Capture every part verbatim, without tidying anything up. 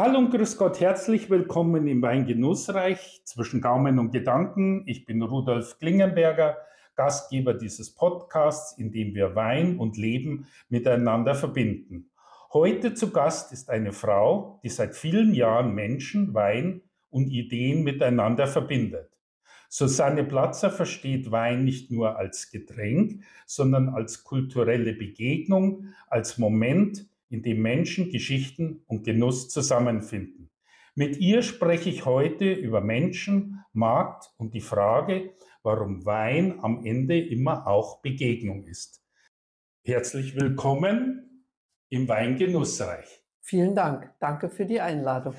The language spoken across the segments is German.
Hallo und grüß Gott, herzlich willkommen im Weingenussreich zwischen Gaumen und Gedanken. Ich bin Rudolf Klingenberger, Gastgeber dieses Podcasts, in dem wir Wein und Leben miteinander verbinden. Heute zu Gast ist eine Frau, die seit vielen Jahren Menschen, Wein und Ideen miteinander verbindet. Susanne Platzer versteht Wein nicht nur als Getränk, sondern als kulturelle Begegnung, als Moment, in dem Menschen, Geschichten und Genuss zusammenfinden. Mit ihr spreche ich heute über Menschen, Markt und die Frage, warum Wein am Ende immer auch Begegnung ist. Herzlich willkommen im Weingenussreich. Vielen Dank. Danke für die Einladung.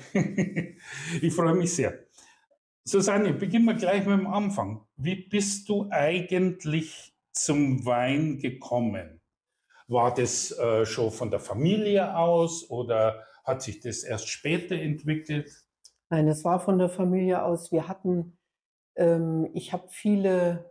Ich freue mich sehr. Susanne, beginnen wir gleich mit dem Anfang. Wie bist du eigentlich zum Wein gekommen? War das äh, schon von der Familie aus oder hat sich das erst später entwickelt? Nein, es war von der Familie aus. Wir hatten, ähm, ich habe viele,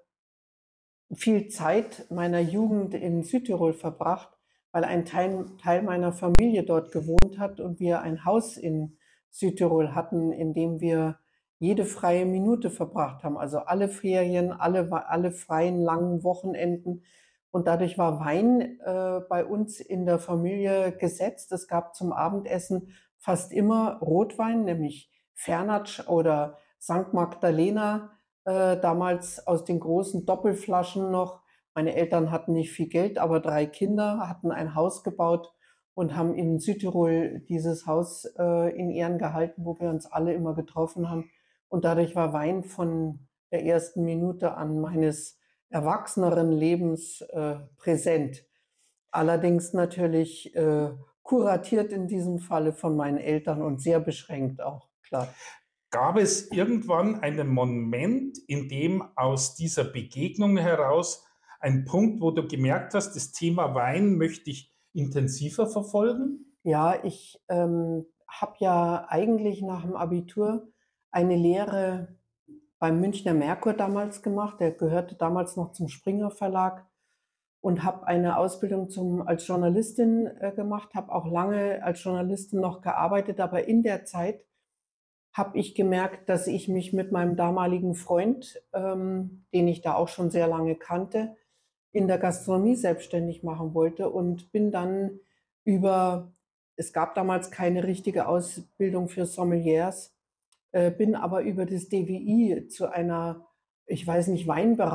viel Zeit meiner Jugend in Südtirol verbracht, weil ein Teil, Teil meiner Familie dort gewohnt hat und wir ein Haus in Südtirol hatten, in dem wir jede freie Minute verbracht haben. Also alle Ferien, alle, alle freien langen Wochenenden. Und dadurch war Wein äh, bei uns in der Familie gesetzt. Es gab zum Abendessen fast immer Rotwein, nämlich Fernatsch oder Sankt Magdalena, äh, damals aus den großen Doppelflaschen noch. Meine Eltern hatten nicht viel Geld, aber drei Kinder, hatten ein Haus gebaut und haben in Südtirol dieses Haus äh, in Ehren gehalten, wo wir uns alle immer getroffen haben. Und dadurch war Wein von der ersten Minute an meines erwachseneren Lebens äh, präsent. Allerdings natürlich äh, kuratiert in diesem Falle von meinen Eltern und sehr beschränkt auch, klar. Gab es irgendwann einen Moment, in dem aus dieser Begegnung heraus ein Punkt, wo du gemerkt hast, das Thema Wein möchte ich intensiver verfolgen? Ja, ich ähm, habe ja eigentlich nach dem Abitur eine Lehre beim Münchner Merkur damals gemacht. Der gehörte damals noch zum Springer Verlag und habe eine Ausbildung zum, als Journalistin äh, gemacht, habe auch lange als Journalistin noch gearbeitet, aber in der Zeit habe ich gemerkt, dass ich mich mit meinem damaligen Freund, ähm, den ich da auch schon sehr lange kannte, in der Gastronomie selbstständig machen wollte und bin dann über, es gab damals keine richtige Ausbildung für Sommeliers, äh, bin aber über das D W I zu einer, ich weiß nicht,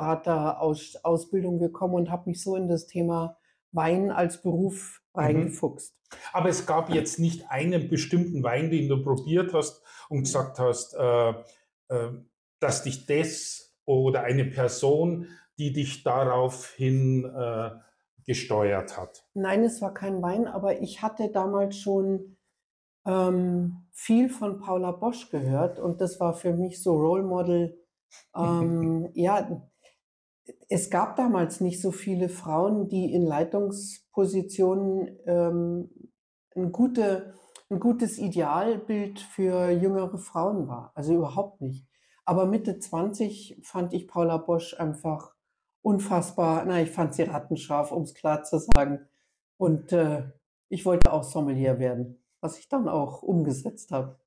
Weinberater-Ausbildung gekommen und habe mich so in das Thema Wein als Beruf Mhm. reingefuchst. Aber es gab jetzt nicht einen bestimmten Wein, den du probiert hast und gesagt hast, äh, äh, dass dich das oder eine Person, die dich daraufhin äh, gesteuert hat. Nein, es war kein Wein, aber ich hatte damals schon ähm, viel von Paula Bosch gehört und das war für mich so Role Model. Ähm, ja, es gab damals nicht so viele Frauen, die in Leitungspositionen ähm, ein, gute, ein gutes Idealbild für jüngere Frauen war. Also überhaupt nicht. Aber Mitte zwanzig fand ich Paula Bosch einfach unfassbar. Na, ich fand sie rattenscharf, um es klar zu sagen. Und äh, ich wollte auch Sommelier werden, was ich dann auch umgesetzt habe.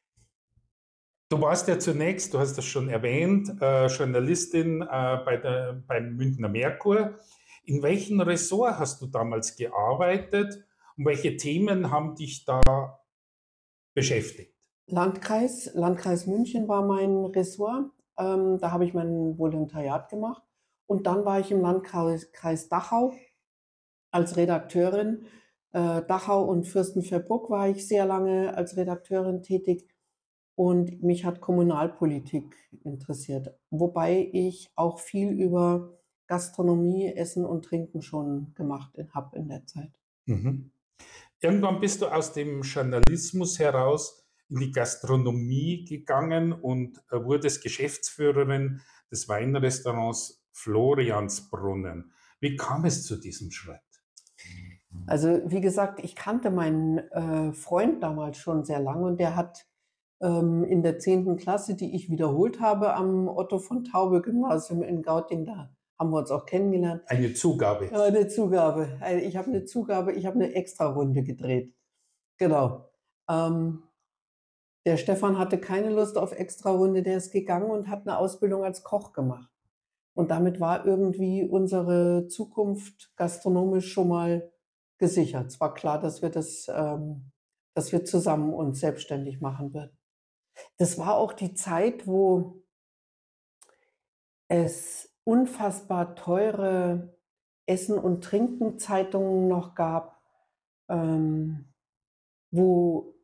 Du warst ja zunächst, du hast das schon erwähnt, äh, Journalistin äh, bei der, beim Münchner Merkur. In welchem Ressort hast du damals gearbeitet und welche Themen haben dich da beschäftigt? Landkreis, Landkreis München war mein Ressort. Ähm, da habe ich mein Volontariat gemacht. Und dann war ich im Landkreis Kreis Dachau als Redakteurin. Äh, Dachau und Fürstenfeldbruck war ich sehr lange als Redakteurin tätig. Und mich hat Kommunalpolitik interessiert. Wobei ich auch viel über Gastronomie, Essen und Trinken schon gemacht habe in der Zeit. Mhm. Irgendwann bist du aus dem Journalismus heraus in die Gastronomie gegangen und äh, wurdest Geschäftsführerin des Weinrestaurants Floriansbrunnen. Wie kam es zu diesem Schritt? Also wie gesagt, ich kannte meinen äh, Freund damals schon sehr lange und der hat ähm, in der zehnten Klasse, die ich wiederholt habe am Otto von Taube Gymnasium in Gauting, da haben wir uns auch kennengelernt. Eine Zugabe. Äh, eine Zugabe. Äh, Ich habe eine Zugabe, ich habe eine Extrarunde gedreht. Genau. Ähm, Der Stefan hatte keine Lust auf Extrarunde, der ist gegangen und hat eine Ausbildung als Koch gemacht. Und damit war irgendwie unsere Zukunft gastronomisch schon mal gesichert. Es war klar, dass wir das, ähm, dass wir zusammen uns selbstständig machen würden. Das war auch die Zeit, wo es unfassbar teure Essen und Trinken-Zeitungen noch gab, ähm, wo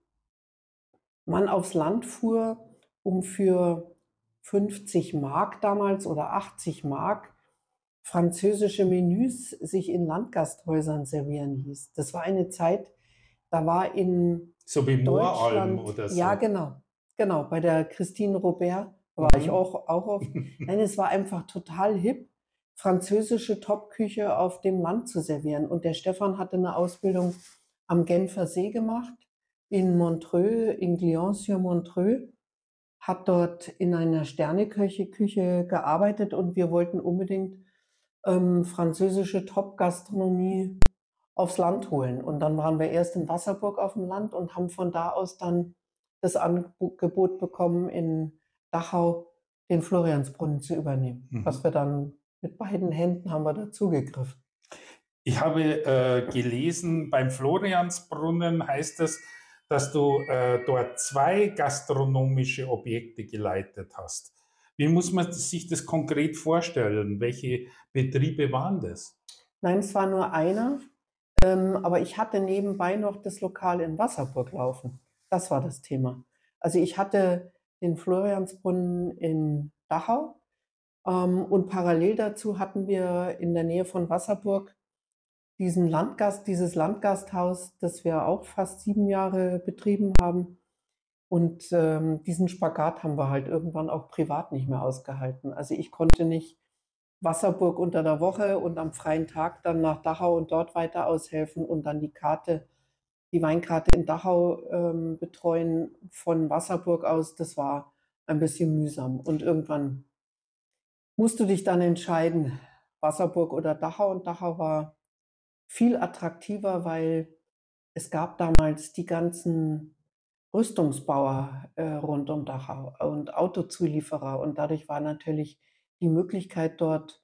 man aufs Land fuhr, um für fünfzig Mark damals oder achtzig Mark französische Menüs sich in Landgasthäusern servieren ließ. Das war eine Zeit, da war in So wie Mooralm Deutschland, oder ja, so. genau, genau, bei der Christine Robert war ich Mhm. auch, auch oft. Nein, es war einfach total hip, französische Topküche auf dem Land zu servieren. Und der Stefan hatte eine Ausbildung am Genfer See gemacht, in Montreux, in Glion-sur-Montreux, hat dort in einer Sterneküche Küche gearbeitet und wir wollten unbedingt ähm, französische Top-Gastronomie aufs Land holen. Und dann waren wir erst in Wasserburg auf dem Land und haben von da aus dann das Angebot bekommen, in Dachau den Floriansbrunnen zu übernehmen. Was Mhm. wir dann mit beiden Händen haben wir dazugegriffen. Ich habe äh, gelesen, beim Floriansbrunnen heißt es, dass du äh, dort zwei gastronomische Objekte geleitet hast. Wie muss man sich das konkret vorstellen? Welche Betriebe waren das? Nein, es war nur einer, ähm, aber ich hatte nebenbei noch das Lokal in Wasserburg laufen. Das war das Thema. Also ich hatte den Floriansbrunnen in Dachau, ähm, und parallel dazu hatten wir in der Nähe von Wasserburg diesen Landgast, dieses Landgasthaus, das wir auch fast sieben Jahre betrieben haben. Und ähm, diesen Spagat haben wir halt irgendwann auch privat nicht mehr ausgehalten. Also ich konnte nicht Wasserburg unter der Woche und am freien Tag dann nach Dachau und dort weiter aushelfen und dann die Karte, die Weinkarte in Dachau ähm, betreuen von Wasserburg aus. Das war ein bisschen mühsam. Und irgendwann musst du dich dann entscheiden, Wasserburg oder Dachau. Und Dachau war viel attraktiver, weil es gab damals die ganzen Rüstungsbauer äh, rund um Dachau und Autozulieferer. Und dadurch war natürlich die Möglichkeit, dort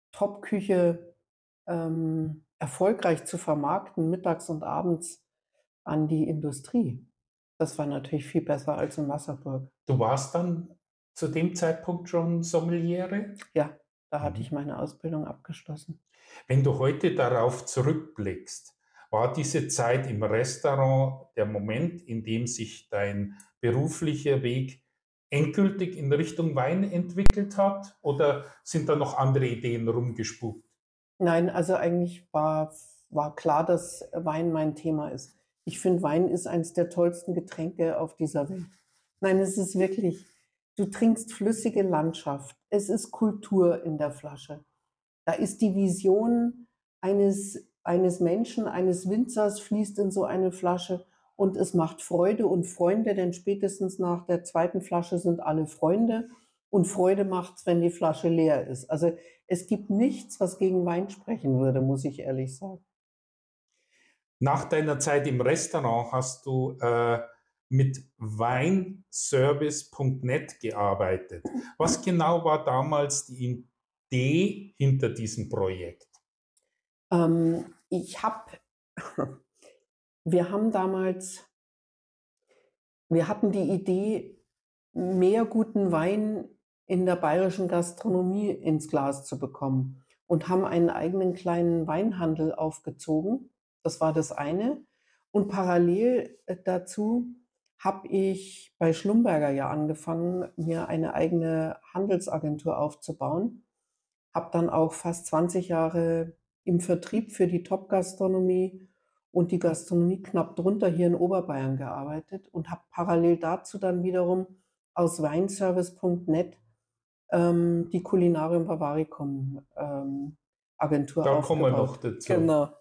Top-Küche ähm, erfolgreich zu vermarkten, mittags und abends an die Industrie. Das war natürlich viel besser als in Wasserburg. Du warst dann zu dem Zeitpunkt schon Sommeliere? Ja, da hatte ich Mhm. meine Ausbildung abgeschlossen. Wenn du heute darauf zurückblickst, war diese Zeit im Restaurant der Moment, in dem sich dein beruflicher Weg endgültig in Richtung Wein entwickelt hat? Oder sind da noch andere Ideen rumgespukt? Nein, also eigentlich war, war klar, dass Wein mein Thema ist. Ich finde, Wein ist eines der tollsten Getränke auf dieser Welt. Nein, es ist wirklich, du trinkst flüssige Landschaft. Es ist Kultur in der Flasche. Da ist die Vision eines, eines Menschen, eines Winzers fließt in so eine Flasche und es macht Freude und Freunde, denn spätestens nach der zweiten Flasche sind alle Freunde und Freude macht's, wenn die Flasche leer ist. Also es gibt nichts, was gegen Wein sprechen würde, muss ich ehrlich sagen. Nach deiner Zeit im Restaurant hast du äh, mit weinservice punkt net gearbeitet. Was genau war damals die Idee hinter diesem Projekt? Ähm, ich habe, wir haben damals, wir hatten die Idee, mehr guten Wein in der bayerischen Gastronomie ins Glas zu bekommen und haben einen eigenen kleinen Weinhandel aufgezogen. Das war das eine. Und parallel äh, dazu habe ich bei Schlumberger ja angefangen, mir eine eigene Handelsagentur aufzubauen. Habe dann auch fast zwanzig Jahre im Vertrieb für die Top-Gastronomie und die Gastronomie knapp drunter hier in Oberbayern gearbeitet und habe parallel dazu dann wiederum aus weinservice punkt net ähm, die Culinarium Bavaricum ähm, Agentur Da kommen wir noch aufgebaut. dazu. Genau.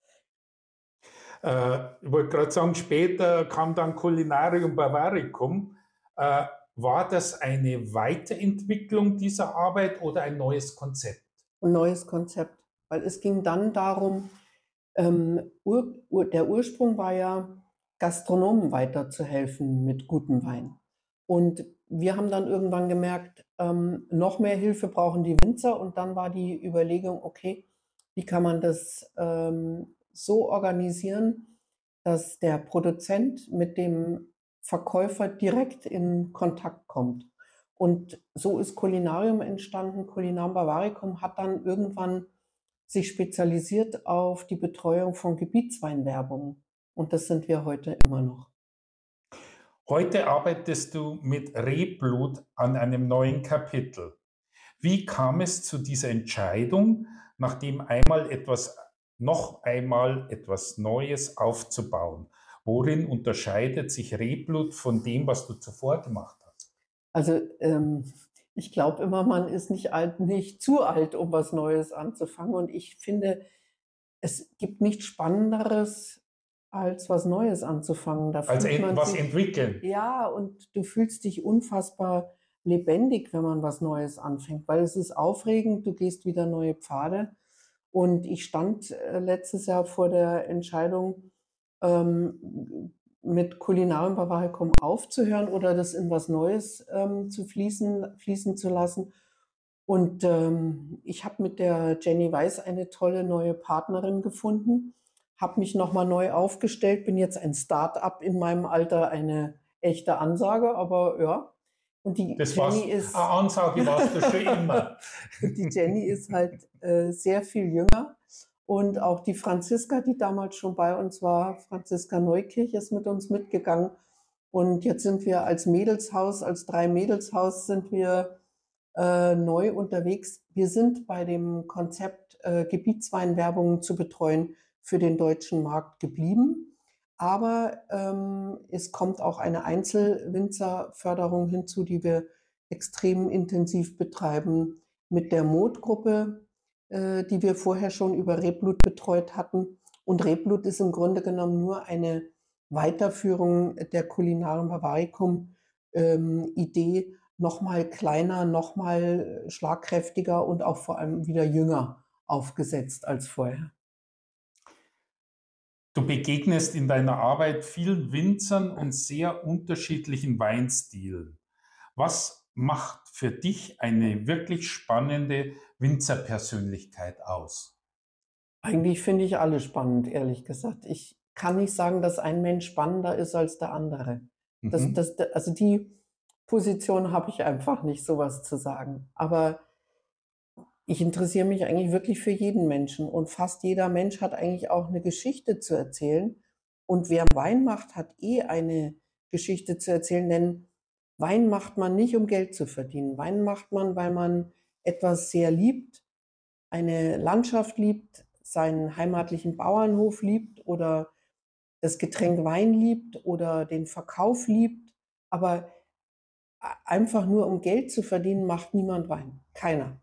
Äh, ich wollte gerade sagen, später kam dann Culinarium Bavaricum. Äh, war das eine Weiterentwicklung dieser Arbeit oder ein neues Konzept? Ein neues Konzept, weil es ging dann darum, ähm, Ur, Ur, der Ursprung war ja Gastronomen weiterzuhelfen mit gutem Wein. Und wir haben dann irgendwann gemerkt, ähm, noch mehr Hilfe brauchen die Winzer. Und dann war die Überlegung, okay, wie kann man das ähm, so organisieren, dass der Produzent mit dem Verkäufer direkt in Kontakt kommt. Und so ist Culinarium entstanden. Culinarium Bavaricum hat dann irgendwann sich spezialisiert auf die Betreuung von Gebietsweinwerbung. Und das sind wir heute immer noch. Heute arbeitest du mit Rebblut an einem neuen Kapitel. Wie kam es zu dieser Entscheidung, nachdem einmal etwas, noch einmal etwas Neues aufzubauen? Worin unterscheidet sich Rebblut von dem, was du zuvor gemacht hast? Also ähm, ich glaube immer, man ist nicht alt, nicht zu alt, um was Neues anzufangen. Und ich finde, es gibt nichts Spannenderes, als was Neues anzufangen. Da Als fühlt ent man was sich, entwickeln. ja, und du fühlst dich unfassbar lebendig, wenn man was Neues anfängt, weil es ist aufregend, du gehst wieder neue Pfade. Und ich stand äh, letztes Jahr vor der Entscheidung, ähm, mit Culinarium Bavaricum aufzuhören oder das in was Neues ähm, zu fließen, fließen zu lassen. Und ähm, ich habe mit der Jenny Weiß eine tolle neue Partnerin gefunden, habe mich nochmal neu aufgestellt, bin jetzt ein Start-up in meinem Alter, eine echte Ansage, aber ja. Und die Das Jenny war's. Eine ist, Ansage warst du schon immer. und die Jenny ist halt äh, sehr viel jünger. Und auch die Franziska, die damals schon bei uns war, Franziska Neukirch, ist mit uns mitgegangen. Und jetzt sind wir als Mädelshaus, als drei Mädelshaus sind wir äh, neu unterwegs. Wir sind bei dem Konzept, äh, Gebietsweinwerbung zu betreuen, für den deutschen Markt geblieben. Aber ähm, es kommt auch eine Einzelwinzerförderung hinzu, die wir extrem intensiv betreiben mit der Mod-Gruppe, äh, die wir vorher schon über Rebblut betreut hatten. Und Rebblut ist im Grunde genommen nur eine Weiterführung der Culinarium Bavaricum ähm, Idee, noch mal kleiner, noch mal schlagkräftiger und auch vor allem wieder jünger aufgesetzt als vorher. Du begegnest in deiner Arbeit vielen Winzern und sehr unterschiedlichen Weinstilen. Was macht für dich eine wirklich spannende Winzerpersönlichkeit aus? Eigentlich finde ich alle spannend, ehrlich gesagt. Ich kann nicht sagen, dass ein Mensch spannender ist als der andere. Das, Mhm. das, also die Position habe ich einfach nicht, sowas zu sagen. Aber ich interessiere mich eigentlich wirklich für jeden Menschen und fast jeder Mensch hat eigentlich auch eine Geschichte zu erzählen. Und wer Wein macht, hat eh eine Geschichte zu erzählen, denn Wein macht man nicht, um Geld zu verdienen. Wein macht man, weil man etwas sehr liebt, eine Landschaft liebt, seinen heimatlichen Bauernhof liebt oder das Getränk Wein liebt oder den Verkauf liebt. Aber einfach nur um Geld zu verdienen, macht niemand Wein. Keiner.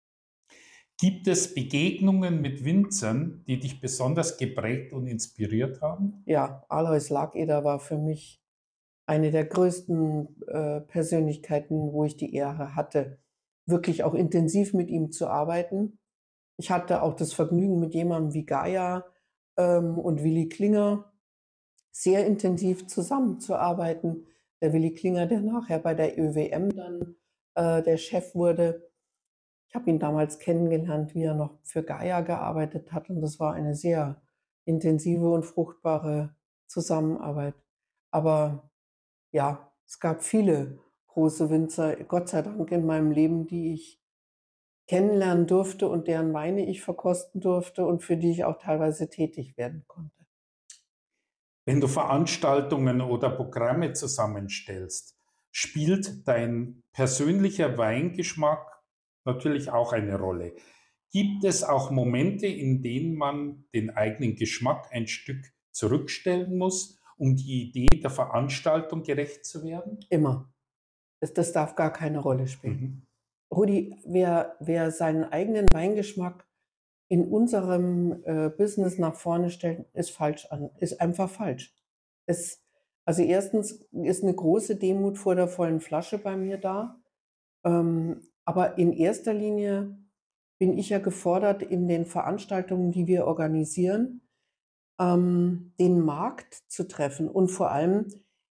Gibt es Begegnungen mit Winzern, die dich besonders geprägt und inspiriert haben? Ja, Alois Lageder war für mich eine der größten äh, Persönlichkeiten, wo ich die Ehre hatte, wirklich auch intensiv mit ihm zu arbeiten. Ich hatte auch das Vergnügen, mit jemandem wie Gaia ähm, und Willi Klinger sehr intensiv zusammenzuarbeiten. Der Willi Klinger, der nachher bei der Ö W M dann äh, der Chef wurde. Ich habe ihn damals kennengelernt, wie er noch für Gaia gearbeitet hat. Und das war eine sehr intensive und fruchtbare Zusammenarbeit. Aber ja, es gab viele große Winzer, Gott sei Dank in meinem Leben, die ich kennenlernen durfte und deren Weine ich verkosten durfte und für die ich auch teilweise tätig werden konnte. Wenn du Veranstaltungen oder Programme zusammenstellst, spielt dein persönlicher Weingeschmack natürlich auch eine Rolle. Gibt es auch Momente, in denen man den eigenen Geschmack ein Stück zurückstellen muss, um die Idee der Veranstaltung gerecht zu werden? Immer. Das, das darf gar keine Rolle spielen. Mhm. Rudi, wer, wer seinen eigenen Weingeschmack in unserem äh, Business nach vorne stellt, ist falsch an, ist einfach falsch. Es, also erstens ist eine große Demut vor der vollen Flasche bei mir da. Ähm, aber in erster Linie bin ich ja gefordert in den Veranstaltungen, die wir organisieren, ähm, den Markt zu treffen und vor allem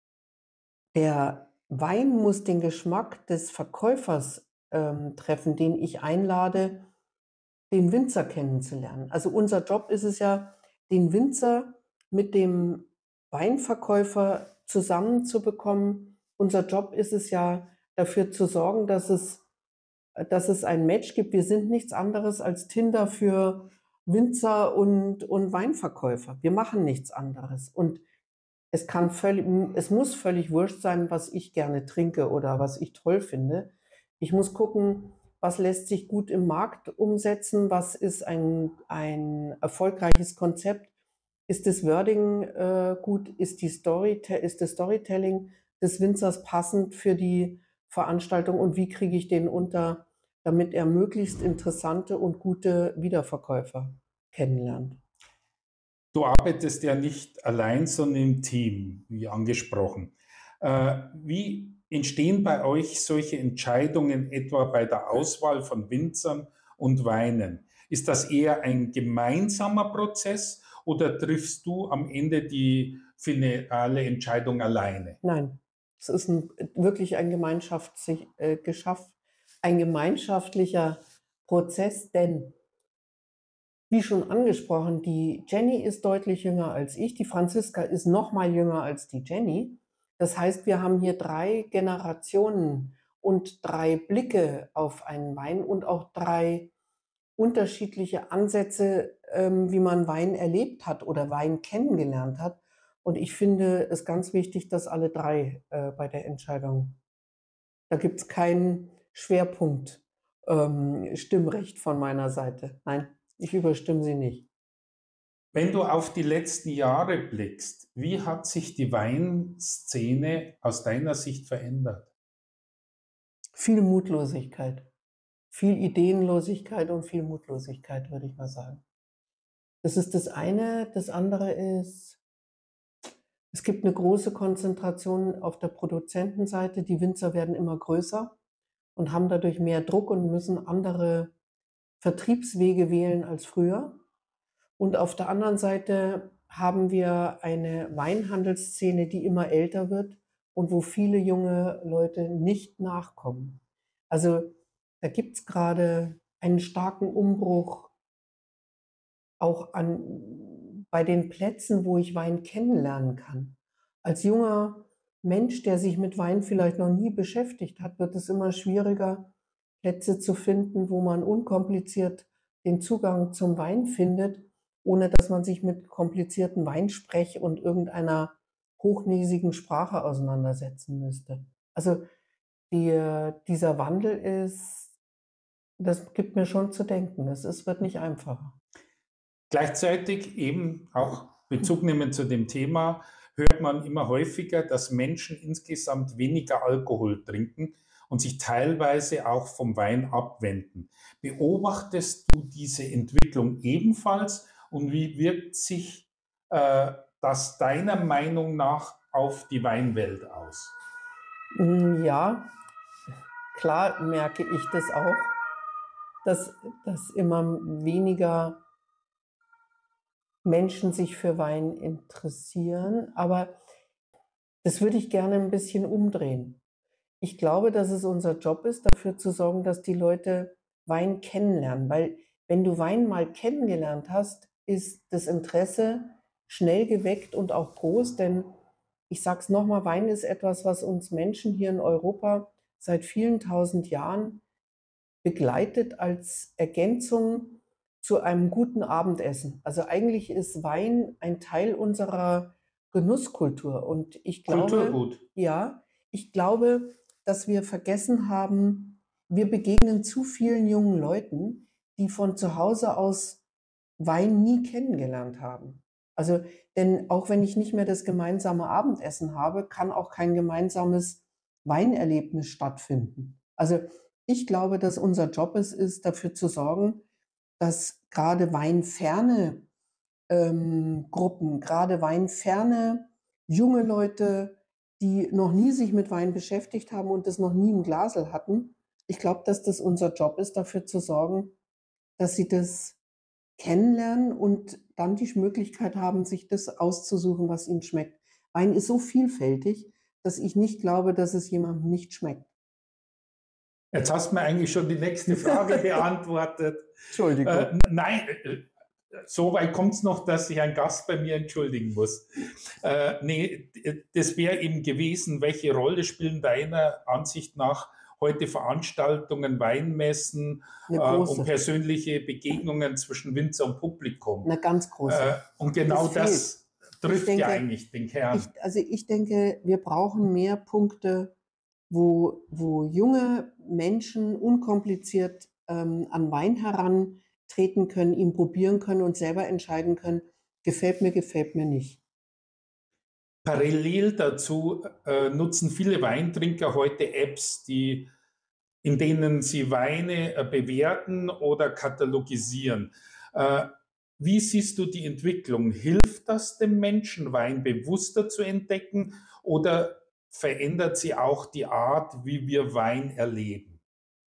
der Wein muss den Geschmack des Verkäufers, ähm, treffen, den ich einlade, den Winzer kennenzulernen. Also unser Job ist es ja, den Winzer mit dem Weinverkäufer zusammenzubekommen. Unser Job ist es ja, dafür zu sorgen, dass es äh, dass es ein Match gibt. Wir sind nichts anderes als Tinder für Winzer und und Weinverkäufer. Wir machen nichts anderes. Und es kann völlig es muss völlig wurscht sein, was ich gerne trinke oder was ich toll finde. Ich muss gucken, was lässt sich gut im Markt umsetzen, was ist ein ein erfolgreiches Konzept? Ist das Wording, äh, gut? Ist die Storyte ist das Storytelling des Winzers passend für die Veranstaltung und wie kriege ich den unter, damit er möglichst interessante und gute Wiederverkäufer kennenlernt? Du arbeitest ja nicht allein, sondern im Team, wie angesprochen. Äh, wie entstehen bei euch solche Entscheidungen etwa bei der Auswahl von Winzern und Weinen? Ist das eher ein gemeinsamer Prozess oder triffst du am Ende die finale Entscheidung alleine? Nein, es ist 'n wirklich ein gemeinschaftlich äh, geschaff ein gemeinschaftlicher Prozess, denn wie schon angesprochen, die Jenny ist deutlich jünger als ich, die Franziska ist noch mal jünger als die Jenny. Das heißt, wir haben hier drei Generationen und drei Blicke auf einen Wein und auch drei unterschiedliche Ansätze, ähm, wie man Wein erlebt hat oder Wein kennengelernt hat. Und ich finde es ganz wichtig, dass alle drei äh, bei der Entscheidung da gibt's kein Schwerpunkt ähm, Stimmrecht von meiner Seite. Nein, ich überstimme sie nicht. Wenn du auf die letzten Jahre blickst, wie hat sich die Weinszene aus deiner Sicht verändert? Viel Mutlosigkeit, viel Ideenlosigkeit und viel Mutlosigkeit, würde ich mal sagen. Das ist das eine. Das andere ist, es gibt 'ne große Konzentration auf der Produzentenseite. Die Winzer werden immer größer und haben dadurch mehr Druck und müssen andere Vertriebswege wählen als früher. Und auf der anderen Seite haben wir eine Weinhandelsszene, die immer älter wird und wo viele junge Leute nicht nachkommen. Also, da gibt's grade einen starken Umbruch auch an bei den Plätzen, wo ich Wein kennenlernen kann. Als junger Mensch, der sich mit Wein vielleicht noch nie beschäftigt hat, wird es immer schwieriger, Plätze zu finden, wo man unkompliziert den Zugang zum Wein findet, ohne dass man sich mit komplizierten Weinsprech und irgendeiner hochnäsigen Sprache auseinandersetzen müsste. Also, die äh, dieser Wandel ist das gibt mir schon zu denken. Es ist wird nicht einfacher. Gleichzeitig eben auch Bezug nehmen zu dem Thema, hört man immer häufiger, dass Menschen insgesamt weniger Alkohol trinken und sich teilweise auch vom Wein abwenden. Beobachtest du diese Entwicklung ebenfalls und wie wirkt sich äh, das deiner Meinung nach auf die Weinwelt aus? Hm, ja, klar merke ich das auch, dass dass immer weniger Menschen sich für Wein interessieren, aber das würde ich gerne 'n bisschen umdrehen. Ich glaube, dass es unser Job ist, dafür zu sorgen, dass die Leute Wein kennenlernen, weil wenn du Wein mal kennengelernt hast, ist das Interesse schnell geweckt und auch groß, denn ich sage es noch mal, Wein ist etwas, was uns Menschen hier in Europa seit vielen tausend Jahren begleitet als Ergänzung zu einem guten Abendessen. Also, eigentlich ist Wein ein Teil unserer Genusskultur und ich glaube Kulturgut. ja, ich glaube, dass wir vergessen haben, wir begegnen zu vielen jungen Leuten, die von zu Hause aus Wein nie kennengelernt haben. Also, denn auch wenn ich nicht mehr das gemeinsame Abendessen habe, kann auch kein gemeinsames Weinerlebnis stattfinden. Also, ich glaube, dass unser Job es ist, dafür zu sorgen, dass grade weinferne, ähm, Gruppen, grade weinferne junge Leute, die noch nie sich mit Wein beschäftigt haben und das noch nie im Glasl hatten ich glaube, dass das unser Job ist, dafür zu sorgen, dass sie das kennenlernen und dann die Möglichkeit haben, sich das auszusuchen, was ihnen schmeckt. Wein ist so vielfältig, dass ich nicht glaube, dass es jemandem nicht schmeckt. Jetzt hast du mir eigentlich schon die nächste Frage beantwortet. Entschuldigung. Äh, nein, äh, so weit kommt es noch, dass sich ein Gast bei mir entschuldigen muss. Äh, nee, das wäre eben gewesen, welche Rolle spielen deiner Ansicht nach heute Veranstaltungen, Weinmessen Eine äh, und große, persönliche Begegnungen zwischen Winzer und Publikum? eine ganz große. Äh, und genau Das das Ich trifft ja denke, eigentlich den Kern. ich, also ich denke, wir brauchen mehr Punkte, wo, wo junge Menschen unkompliziert ähm, an Wein herantreten können, ihn probieren können und selber entscheiden können, gefällt mir, gefällt mir nicht. Parallel dazu äh, nutzen viele Weintrinker heute Apps, die, in denen sie Weine äh, bewerten oder katalogisieren. Äh, wie siehst du die Entwicklung? Hilft das dem Menschen, Wein bewusster zu entdecken, oder verändert sie auch die Art, wie wir Wein erleben?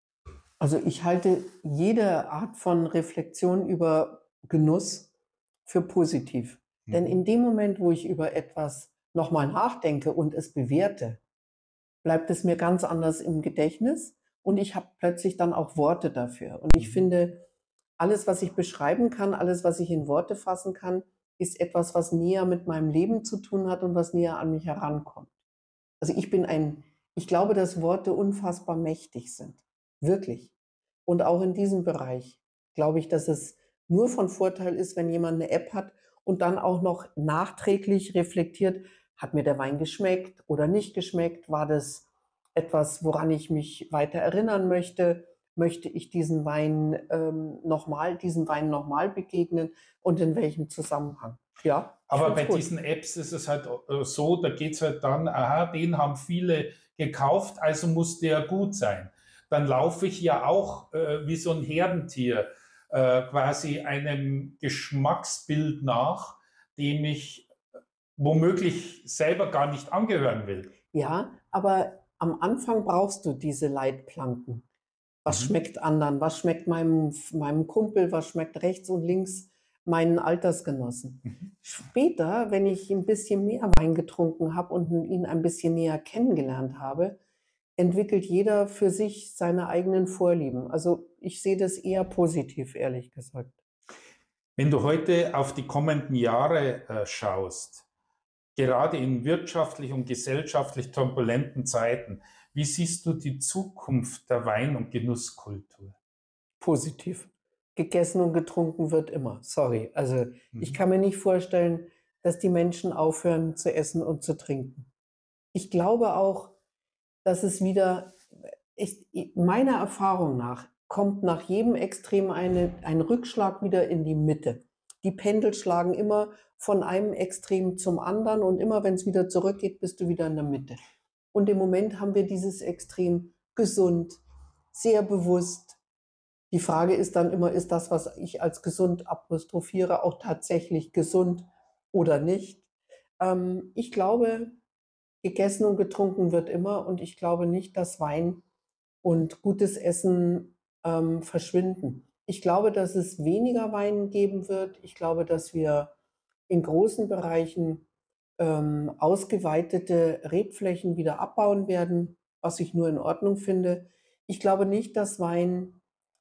Also ich halte jede Art von Reflexion über Genuss für positiv. Mhm. Denn in dem Moment, wo ich über etwas nochmal nachdenke und es bewerte, bleibt es mir ganz anders im Gedächtnis und ich habe plötzlich dann auch Worte dafür. Und ich Mhm. finde, alles, was ich beschreiben kann, alles, was ich in Worte fassen kann, ist etwas, was näher mit meinem Leben zu tun hat und was näher an mich herankommt. Also ich bin ein, ich glaube, dass Worte unfassbar mächtig sind. Wirklich. Und auch in diesem Bereich glaube ich, dass es nur von Vorteil ist, wenn jemand eine App hat und dann auch noch nachträglich reflektiert, hat mir der Wein geschmeckt oder nicht geschmeckt? War das etwas, woran ich mich weiter erinnern möchte? Möchte ich diesen Wein ähm, nochmal, diesen Wein nochmal begegnen und in welchem Zusammenhang? Ja, ich Aber find's bei gut. diesen Apps ist es halt äh, so, da geht es halt dann, aha, den haben viele gekauft, also muss der gut sein. Dann laufe ich ja auch äh, wie so ein Herdentier äh, quasi einem Geschmacksbild nach, dem ich womöglich selber gar nicht angehören will. Ja, aber am Anfang brauchst du diese Leitplanken. Was Mhm. schmeckt anderen? Was schmeckt meinem, meinem Kumpel? Was schmeckt rechts und links meinen Altersgenossen? Mhm. Später, wenn ich ein bisschen mehr Wein getrunken habe und ihn ein bisschen näher kennengelernt habe, entwickelt jeder für sich seine eigenen Vorlieben. Also ich sehe das eher positiv, ehrlich gesagt. Wenn du heute auf die kommenden Jahre äh, schaust, gerade in wirtschaftlich und gesellschaftlich turbulenten Zeiten, wie siehst du die Zukunft der Wein- und Genusskultur? Positiv. Gegessen und getrunken wird immer. Sorry. Also ich Mhm. kann mir nicht vorstellen, dass die Menschen aufhören zu essen und zu trinken. Ich glaube auch, dass es wieder, ich, meiner Erfahrung nach, kommt nach jedem Extrem eine, ein Rückschlag wieder in die Mitte. Die Pendel schlagen immer von einem Extrem zum anderen und immer wenn es wieder zurückgeht, bist du wieder in der Mitte. Und im Moment haben wir dieses Extrem gesund, sehr bewusst. Die Frage ist dann immer, ist das, was ich als gesund apostrophiere, auch tatsächlich gesund oder nicht? Ähm, ich glaube, gegessen und getrunken wird immer und ich glaube nicht, dass Wein und gutes Essen ähm, verschwinden. Ich glaube, dass es weniger Wein geben wird. Ich glaube, dass wir in großen Bereichen ähm, ausgeweitete Rebflächen wieder abbauen werden, was ich nur in Ordnung finde. Ich glaube nicht, dass Wein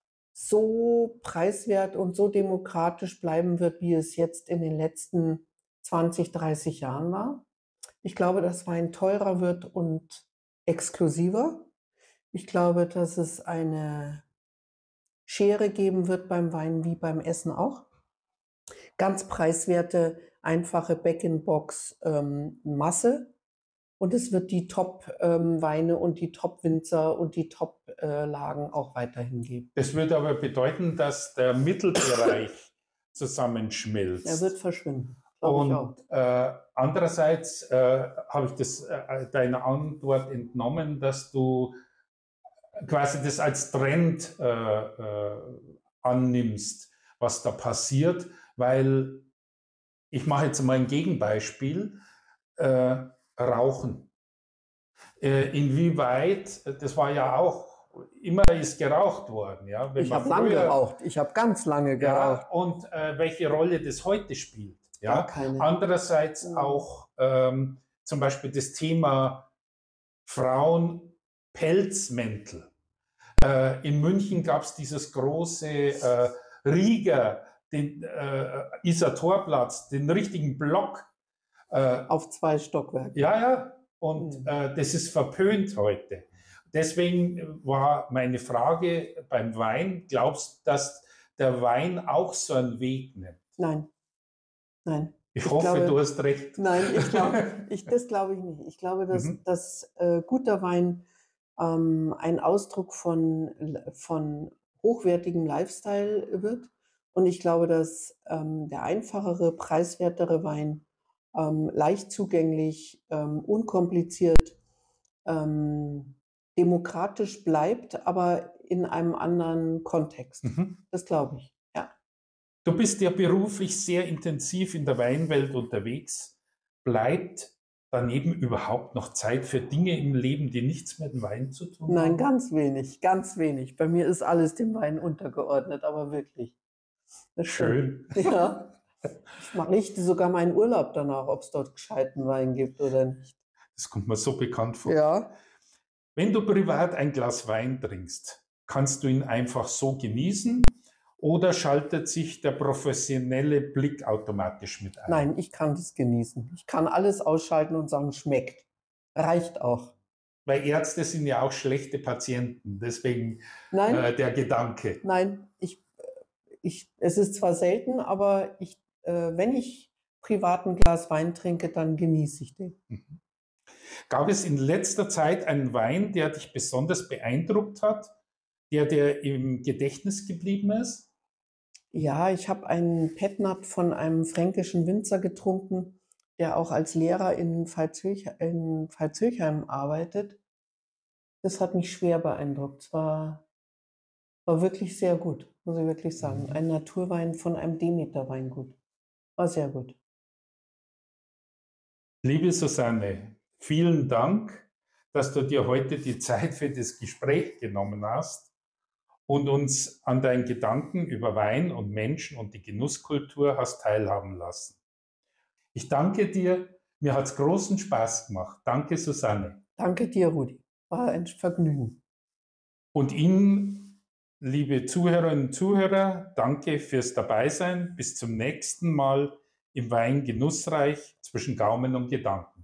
so preiswert und so demokratisch bleiben wird, wie es jetzt in den letzten zwanzig, dreißig Jahren war. Ich glaube, dass Wein teurer wird und exklusiver. Ich glaube, dass es eine Schere geben wird beim Wein wie beim Essen auch. Ganz preiswerte, einfache Back-in-Box-Masse. Und es wird die Top-Weine und die Top-Winzer und die Top-Lagen auch weiterhin geben. Das würde aber bedeuten, dass der Mittelbereich Er zusammenschmilzt. wird verschwinden, glaube ich auch. Und äh, andererseits äh, habe ich das äh, deiner Antwort entnommen, dass du quasi das als Trend äh, äh, annimmst, was da passiert, weil ich mache jetzt mal ein Gegenbeispiel, äh, Rauchen. Äh, inwieweit, das war ja auch immer ist geraucht worden. Ja? Wenn Ich man habe lange früher, geraucht. Ich habe ganz lange geraucht. ja, und äh, welche Rolle das heute spielt. Gar Ja? keine. Andererseits Mhm. auch ähm, zum Beispiel das Thema Frauen-Pelzmäntel. Äh, in München gab es dieses große äh, Rieger, den äh, Isar-Torplatz, den richtigen Block. Äh, Auf zwei Stockwerke. ja, ja, und Mhm. äh, das ist verpönt heute. Deswegen war meine Frage beim Wein, glaubst du, dass der Wein auch so einen Weg nimmt? Nein, nein. Ich, Ich hoffe, glaube- du hast recht. Nein, ich glaube, ich, das glaube ich nicht. Ich glaube, dass, Mhm. dass äh, guter Wein ähm, ein Ausdruck von, von hochwertigem Lifestyle wird. Und ich glaube, dass ähm, der einfachere, preiswertere Wein ähm, leicht zugänglich, ähm, unkompliziert, ähm, demokratisch bleibt, aber in einem anderen Kontext. Mhm. Das glaube ich, ja. Du bist ja beruflich sehr intensiv in der Weinwelt unterwegs. Bleibt daneben überhaupt noch Zeit für Dinge im Leben, die nichts mit dem Wein zu tun Nein, haben? ganz wenig, ganz wenig. Bei mir ist alles dem Wein untergeordnet, aber wirklich. Das stimmt. Schön. Ja. Ich mache richte sogar meinen Urlaub danach, ob es dort gescheiten Wein gibt oder nicht. Das kommt mir so bekannt vor. Ja. Wenn du privat ein Glas Wein trinkst, kannst du ihn einfach so genießen oder schaltet sich der professionelle Blick automatisch mit ein? Nein, ich kann das genießen. Ich kann alles ausschalten und sagen, schmeckt. Reicht auch. Weil Ärzte sind ja auch schlechte Patienten, deswegen Nein, äh, der Gedanke. nein, ich, ich, es ist zwar selten, aber ich, äh, wenn ich privat ein Glas Wein trinke, dann genieße ich den. Mhm. Gab es in letzter Zeit einen Wein, der dich besonders beeindruckt hat, der dir im Gedächtnis geblieben ist? Ja, ich habe einen Petnat von einem fränkischen Winzer getrunken, der auch als Lehrer in Pfalzhöch in Pfalzhöchheim arbeitet. Das hat mich schwer beeindruckt. Es war, war wirklich sehr gut, muss ich wirklich sagen. Mhm. Ein Naturwein von einem Demeter-Weingut. War sehr gut. Liebe Susanne, vielen Dank, dass du dir heute die Zeit für das Gespräch genommen hast und uns an deinen Gedanken über Wein und Menschen und die Genusskultur hast teilhaben lassen. Ich danke dir, mir hat es großen Spaß gemacht. Danke, Susanne. Danke dir, Rudi. War ein Vergnügen. Und Ihnen, liebe Zuhörerinnen und Zuhörer, danke fürs Dabeisein. Bis zum nächsten Mal im Wein genussreich zwischen Gaumen und Gedanken.